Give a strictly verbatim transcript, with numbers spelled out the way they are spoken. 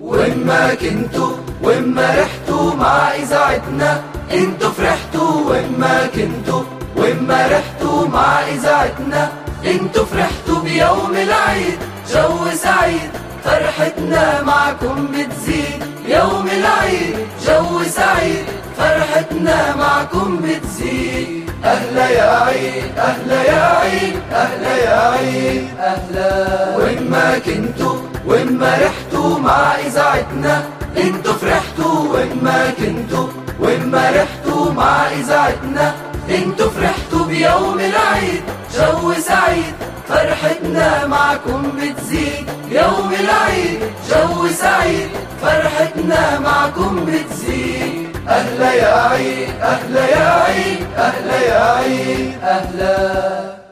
وإما كنتوا وإما رحتوا مع إذاعتنا انتوا فرحتوا، وإما كنتوا وإما رحتوا مع إذاعتنا انتوا فرحتوا بيوم العيد. جو سعيد فرحتنا معكم بتزيد، يوم العيد جو سعيد فرحتنا معكم بتزيد. أهلا يا عيد أهلا يا عيد أهلا يا عيد أهلا. وإما كنتوا وإما رحتوا مع إذاعتنا انتوا فرحتوا، وإما كنتوا وإما رحتوا مع إذاعتنا انتوا فرحتوا بيوم العيد. جو سعيد فرحتنا معكم بتزيد، يوم العيد جو سعيد فرحتنا معكم بتزيد. أهلا يا عيد أهلا يا عيد أهلا يا عيد أهلا.